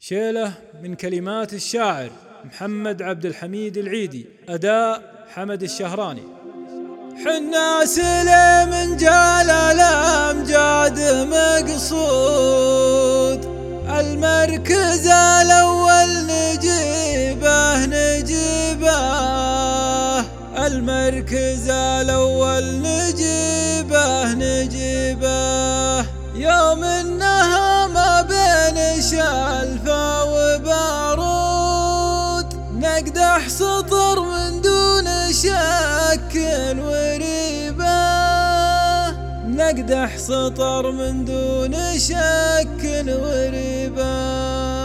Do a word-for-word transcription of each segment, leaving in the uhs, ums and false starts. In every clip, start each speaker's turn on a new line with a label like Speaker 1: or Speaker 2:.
Speaker 1: شيلة من كلمات الشاعر محمد عبد الحميد العيدي، أداء حمد الشهراني.
Speaker 2: حنا سليم جال الأمجاد مقصود، المركز الأول نجيبه نجيبه، المركز الأول نجيبه نجيبه. يوم إنها ما بين شلفة وبارود، نقدح سطر من دون شك وريبة، نقدح سطر من دون شك وريبة.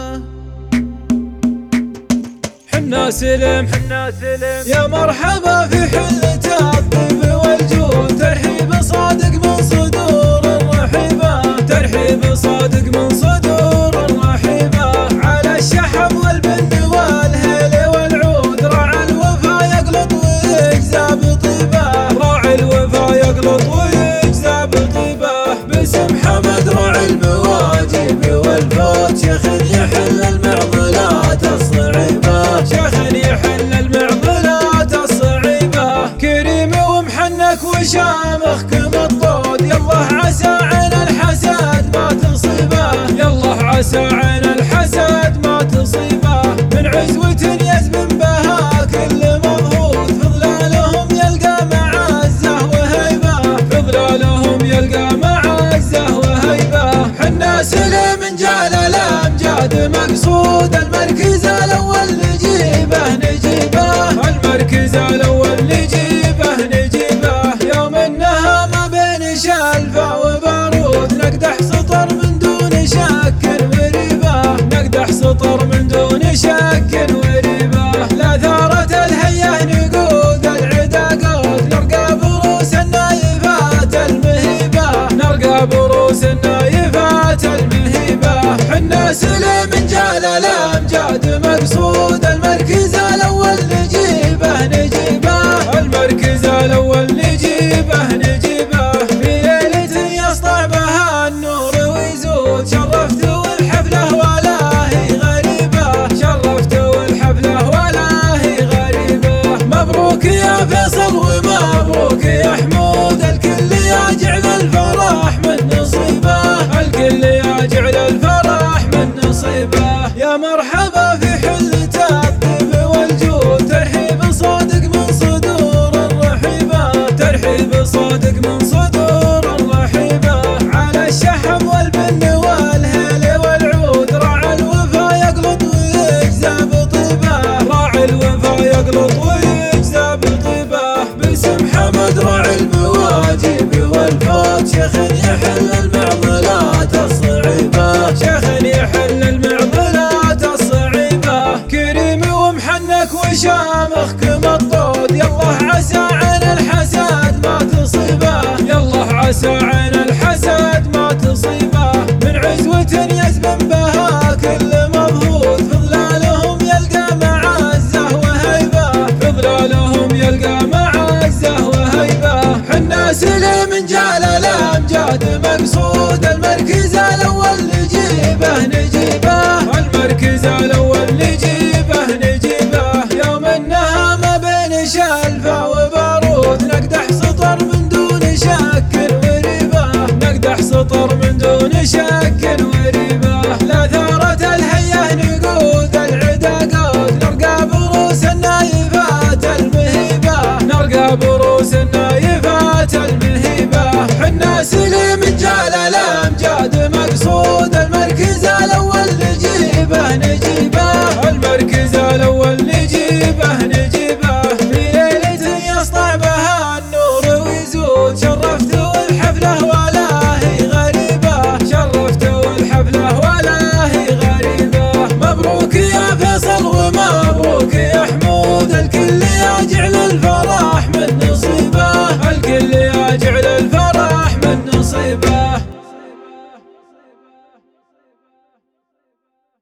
Speaker 2: حنا سلم حنا سلم يا مرحبا في حلة الطيب والجود، ترحيب صادق من صدور الرحيبة، ترحيب صادق من صدور الرحيبة. على الشحم والبن والهيل والعود، راعي الوفا يقلط ويجزى بطيبه، راعي الوفا يقلط ويجزى بطيبه. باسم حمد راعي المواجب والفوت، شيخ يحل المعضلات الصعيبة، شيخ يحل المعضلات الصعيبة. كريم ومحنك وشامخ كمطود، يالله عسى عين الحسد ما تصيبه، يالله عسى عين الحسد ما تصيبه. من عزوة يزمن بها كل مضغوط، في ظلالهم يلقى معزة وهيبة، في ظلالهم يلقى معزة وهيبة. حنا سليم جال الأمجاد مقصود، المركز الأول نجيبه نجيبه، المركز الأول نجيبه نجيبه. يوم إنها ما بين شلفة وبارود، نقدح سطر من دون شك وريبة، نقدح سطر من دون شك وريبة. لا ثارت الهية نقود العدا قود، نرقى بروس النايفات المهيبة، نرقى بروس النايفات المهيبة. حنا سليم جال الأمجاد مقصود، المركز الأول نجيبه نجيبه، المركز الأول نجيبه نجيبه. في ليلة يسطع بها النور ويزود، شرفت والحفلة ولا هي غريبة، شرفت والحفلة ولا هي غريبة. مبروك يا فيصل ومبروك يا حمود، الكل يجعل الفرح من نصيبه، الكل يجعل الفرح من نصيبه. يا مرحبا في حلة الطيب والجود، ترحيب صادق من صدور الرحيبة، ترحيب صادق من صدور الرحيبة. على الشحم والبن والهيل والعود، راعي الوفا يقلط ويجزى بطيبه، راعي الوفا يقلط ويجزى بطيبه. باسم حمد راعي المواجب والفوت، شيخ يحل المعضلات الصعيبة، شيخ يحل المعضلات الصعيبة. كريم ومحنك وشامخ